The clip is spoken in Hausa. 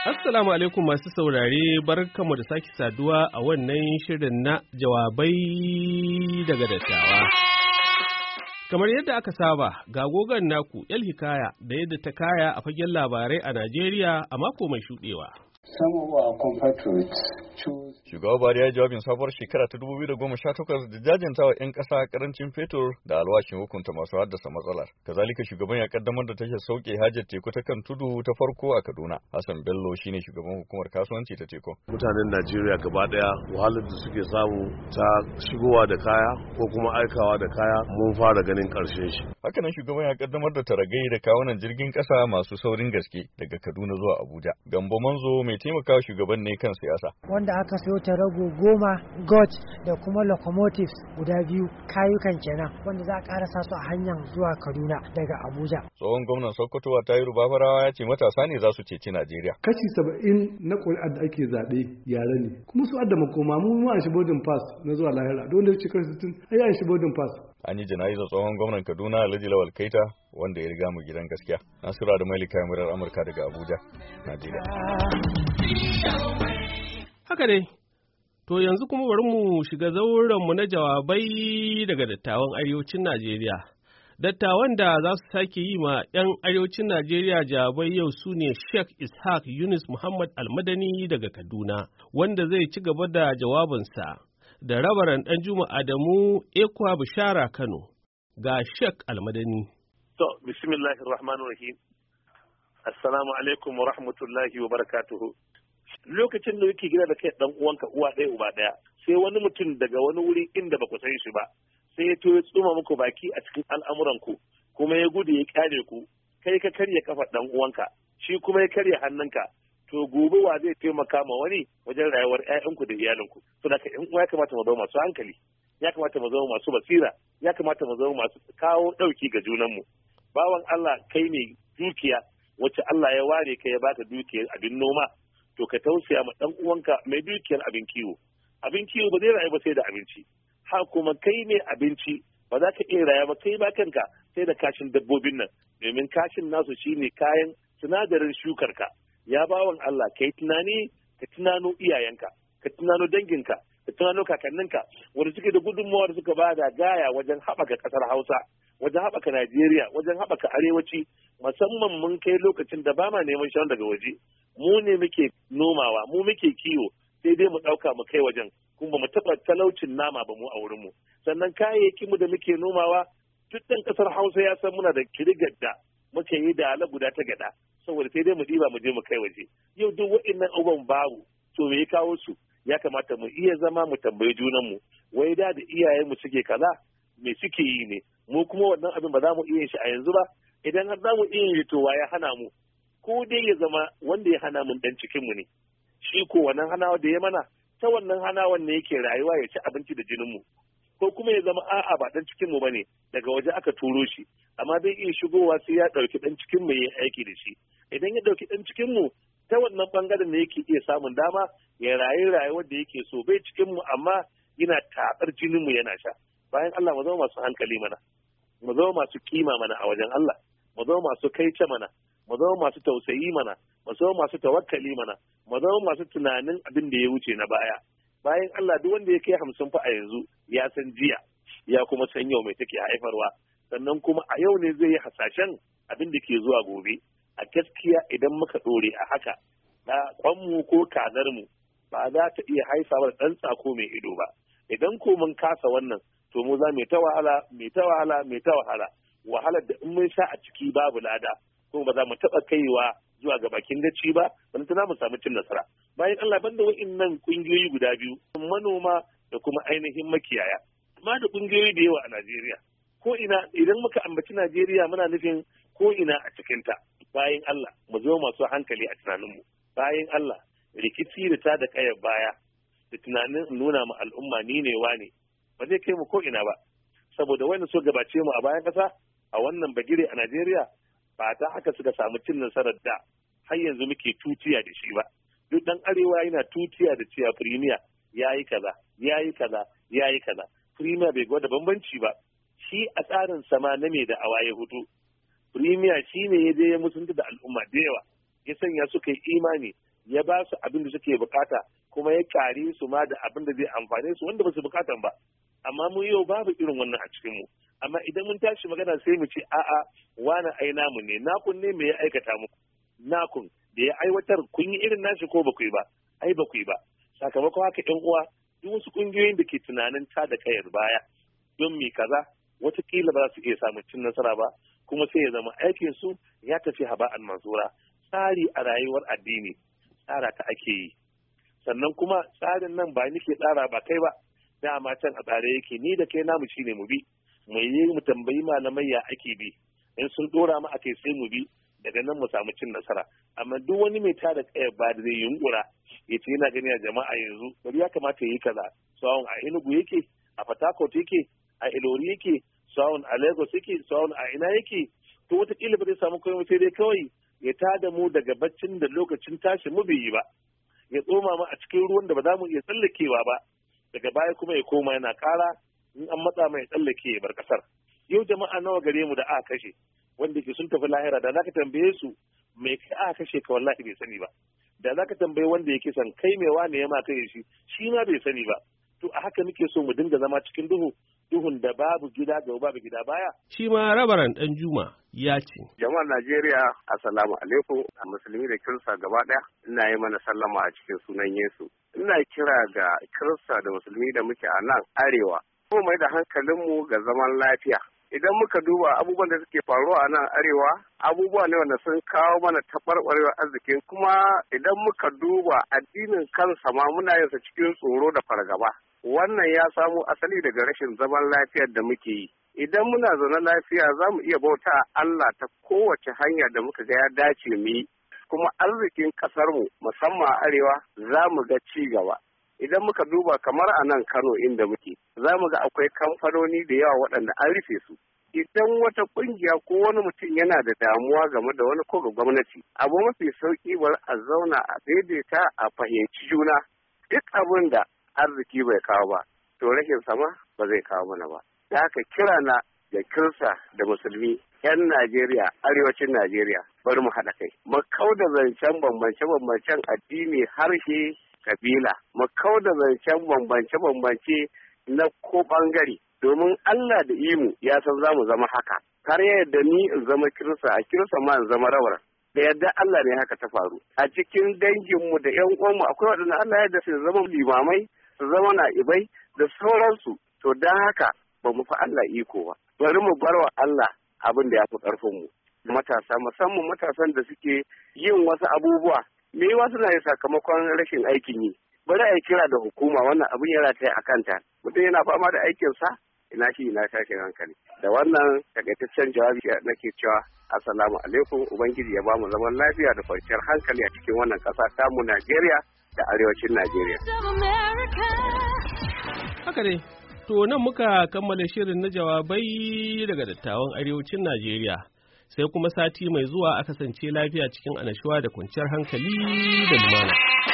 Assalamu alaikum masu saurare, barkanmu da sake saduwa a wannan shirin na jawabai daga dattawa. Kamar yadda aka saba, ga gogon naku El Hikaya da yadda ta kaya a fagen labarai a Najeriya a mako mai shuɗewa. Shugaba Buhari ya yi jawabin sabuwar shekara ta 2018 da jajantawa 'yan ƙasa karancin fetur da alwashin hukunta masu haddasa matsalar. Kazalika shugaban ya kaddamar da tashar sauke hajar teku ta kan tudu ta farko a Kaduna. Hassan Bello shine shugaban hukumar kasuwanci ta teku. Mutanen Najeriya gaba daya wahalar da suke samu ta shigowa da kaya ko kuma aikawa da kaya mun fara ganin ƙarshen shi. Hakanan shugaban ya kaddamar da taragai da kawunan jirgin ƙasa masu saurin gaske daga Kaduna zuwa Abuja. Gambo Manzo mai taimakawa shugaban ne kan siyasa. Wanda aka sayo tarago 10 got da kuma locomotives guda 2 kayukan kenan wanda za a karasa su a hanyar zuwa Kaduna daga Abuja. Tsohon gwamnan Sokoto Tayiru Bafarawa ya ce matasa ne za su ceci Najeriya. Kashi 70 na ƙuri'ar da ake zaɓe yare ne. Kuma su adda makoma mu an shi boarding pass na zuwa lahira. Don da ya ce kashi 60 ai an shi boarding pass. An yi jana'izar tsohon gwamnan Kaduna Alhaji Lawal Kaita wanda ya riga mu gidan gaskiya. Nasira da Malika murar Amurka daga Abuja, Najeriya. Haka dai, to yanzu kuma bari mu shiga zaurenmu na jawabai daga dattawan arewacin Najeriya. Dattawan da za su sake yi ma 'yan arewacin Najeriya jawabai yau su ne Sheikh Ishaq Yunus Muhammad Almadani daga Kaduna, wanda zai ci gaba da jawabinsa da Rabaran Danjuma Adamu Ekwa Bishara Kano. Ga Sheikh Almadani. To, bismillahirrahmanirrahim. Assalamu alaikum wa rahmatullahi wa barakatuhu. Lokacin da yake gida da kai dan uwanka uwa ɗaya uba ɗaya, sai wani mutum daga wani wuri inda ba ku san shi ba, sai ya ya tsuma muku baki a cikin al'amuranku, kuma ya gudu ya kyale ku, kai ka karya kafa dan uwanka, shi kuma ya karya hannunka, to gobe wa zai taimaka ma wani wajen rayuwar ƴaƴanku da iyalinku. To da ƴan uwa ya kamata mu zama masu hankali, ya kamata mu zama masu basira, ya kamata mu zama masu kawo ɗauki ga junanmu. Bawan Allah kai ne dukiya wacce Allah ya ware ka ya baka dukiyar abin noma, to ka tausaya ma dan uwanka mai dukiyar abin kiwo. Abin kiwo ba zai rayu ba sai da abinci. Ha kuma kai ne abinci ba za ka iya rayuwa ba kai ba kanka sai da kashin dabbobin nan, domin kashin nasu shine kayan sinadarin shukar ka. Ya bawan Allah kai tunani, ka tunano iyayenka, ka tunano danginka, ka tunano kakanninka wanda suke da gudunmawar suka ba da gaya wajen haɓaka ƙasar Hausa, wajen haɓaka Najeriya, wajen haɓaka arewaci, musamman mun kai lokacin da ba ma neman shan daga waje. Mu ne muke nomawa, mu muke kiwo, sai dai mu ɗauka mu kai wajen, kuma ba mu taɓa talaucin nama ba mu a wurinmu. Sannan kayayyakin mu da muke nomawa, duk ɗan ƙasar Hausa ya san muna da kirigar da muke yi da ala guda ta gada, saboda sai dai mu ɗiba mu je mu kai waje. Yau duk waɗannan abubuwan babu, to me ya kawo su? Ya kamata mu iya zama mu tambayi junanmu, wai da iyayenmu suke kaza, me suke yi ne? Mu kuma wannan abin ba za mu iya shi a yanzu ba, idan har za mu iya yi to ya hana mu? Ko dai ya zama wanda ya hana mun dan cikinmu ne, shi ko wannan hanawa da ya mana, ta wannan hanawan ne yake rayuwa ya ci abinci da jininmu, ko kuma ya zama a'a ba dan cikinmu ba ne, daga waje aka turo shi, amma dai iya shigowa sai ya ɗauki dan cikinmu ya yi aiki da shi. Idan ya ɗauki dan cikinmu, ta wannan ɓangaren ne yake iya samun dama ya rayu rayuwar da yake so, bai cikinmu amma yana taɓar jininmu yana sha. Bayan Allah mu zama masu hankali mana, mu zama masu kima mana a wajen Allah, mu zama masu kaice mana, mu zama masu tausayi mana, mu zama masu tawakkali mana, mu zama masu tunanin abin da ya wuce na baya. Bayan Allah duk wanda ya kai 50 fa a yanzu ya san jiya, ya kuma san yau mai take haifarwa, sannan kuma a yau ne zai yi hasashen abin da ke zuwa gobe. A gaskiya idan muka ɗore a haka, da kwanmu ko kazarmu ba za ta iya haifawa da ɗan tsako mai ido ba. Idan ko mun kasa wannan, to mu za mai ta wahala, wahalar da in mun sha a ciki babu lada, kuma ba za mu taɓa kaiwa zuwa ga bakin gaci ba, wani tana mu samu cin nasara. Bayan Allah banda wa'innan ƙungiyoyi guda biyu, manoma da kuma ainihin makiyaya, amma da ƙungiyoyi da yawa a Najeriya. Ko ina idan muka ambaci Najeriya muna nufin ko ina a cikinta. Bayan Allah mu zo masu hankali a tunaninmu. Bayan Allah rikici da ta da kayar baya da tunanin nuna ma al'umma ni ne wane ba zai kai mu ko ina ba, saboda wanda so gabace mu a bayan ƙasa a wannan bagire a Najeriya ba ta haka suka samu cin nasarar da har yanzu muke tutiya da shi ba. Duk dan arewa yana tutiya da cewa firimiya yayi kaza yayi kaza yayi kaza. Firimiya bai gwada bambanci ba, shi a tsarin sama na mai da awaye hutu. Firimiya shi ne ya je ya musunta da al'umma da yawa, ya sanya suka yi imani ya ba su abin da suke bukata kuma ya kare su ma da abin da zai amfane su wanda ba su bukatan ba. Amma mu yau babu irin wannan a cikin mu. Amma idan mun tashi magana sai mu ce a'a wani ai namu ne, nakun ne me ya aikata muku, nakun da ya aiwatar kun yi irin nashi ko ba ku yi ba, ai ba ku yi ba. Sakamakon haka ƴan uwa duk wasu ƙungiyoyin da ke tunanin ta da kayar baya don mi kaza watakila ba za su iya samun cin nasara ba, kuma sai ya zama aikin su ya tafi haba'an mansura. Tsari a rayuwar addini tsara ta ake yi, sannan kuma tsarin nan ba ni ke tsara ba kai ba, dama can a tsare yake, ni da kai namu shine mu bi mu yi mu tambayi malamai ya ake bi, in sun dora mu akai sai mu bi, daga nan mu samu cin nasara. Amma duk wani mai tada kaya ba da zai yunkura ya ce yana gani a jama'a yanzu bari ya kamata ya yi kaza, sawun a Enugu yake, a Port Harcourt yake, a Ilori yake, sawun a Lagos yake, sawun a ina yake, to wataƙila ba zai samu komai sai dai kawai ya tada mu daga baccin da lokacin tashi mu bai yi ba, ya tsoma mu a cikin ruwan da ba za mu iya tsallakewa ba, daga baya kuma ya koma yana ƙara in an matsa mai tsallake ya bar ƙasar. Yau jama'a nawa gare mu da aka kashe wanda ke sun tafi lahira, da zaka tambaye su mai kai aka kashe ka wallahi bai sani ba, da zaka tambaye wanda yake san kai mai wane ya ma kai shi ma bai sani ba. To a haka muke so mu dinga zama cikin duhun da babu gida gaba babu gida baya. Shi ma Rabaran Danjuma ya ce, jama'ar Najeriya assalamu alaikum, a musulmi da kirista gaba ɗaya ina yi mana sallama a cikin sunan Yesu. Ina kira ga kirista da musulmi da muke a nan arewa ko mai da hankalinmu ga zaman lafiya. Idan muka duba abubuwan da suke faruwa a nan arewa, abubuwa ne wanda sun kawo mana taɓarɓarewar arzikin, kuma idan muka duba addinin kansa ma muna yin sa cikin tsoro da fargaba. Wannan ya samo asali daga rashin zaman lafiyar da muke yi. Idan muna zaune lafiya za mu iya bauta Allah ta kowace hanya da muka ga ya dace mu yi, kuma arzikin ƙasarmu musamman a arewa za mu ga ci gaba. Idan muka duba kamar a nan Kano inda muke, za mu ga akwai kamfanoni da yawa waɗanda an rufe su. Idan wata ƙungiya ko wani mutum yana da damuwa game da wani ko ga gwamnati, abu mafi sauƙi bari a zauna a daidaita a fahimci juna. Duk abin da arziki bai kawo ba, to rashin sama ba zai kawo mana ba. Da haka kira na da kirista da musulmi 'yan Najeriya, arewacin Najeriya, bari mu haɗa kai. Mu kauda zancen bambance-bambancen addini, harshe, kabila, mu kauda zancen bambance-bambance na ko ɓangare, domin Allah da imu ya san za mu zama haka. Har yadda ni in zama kirista, a kirista ma in zama rawar. Da yadda Allah ne haka ta faru. A cikin danginmu da 'yan uwanmu akwai waɗanda Allah ya da su zama limamai, su zama na'ibai da sauransu. To don haka ba mu fi Allah iko ba. Bari mu bar wa Allah abin da ya fi ƙarfinmu. Matasa, musamman matasan da suke yin wasu abubuwa, me yawa suna yi sakamakon rashin aikin yi. Bari a yi kira da hukuma, wannan abin yana ta a kanta. Mutum yana fama da aikinsa, ina shi ina tashin hankali. Da wannan takaitaccen jawabi nake cewa assalamu alaikum, Ubangiji ya bamu zaman lafiya da kwanciyar hankali a cikin wannan ƙasa tamu Najeriya da arewacin Najeriya. Haka ne, to nan muka kammala shirin na jawabai daga dattawan arewacin Najeriya. Sai kuma sati mai zuwa a kasance lafiya cikin annashuwa da kwanciyar hankali da lumana.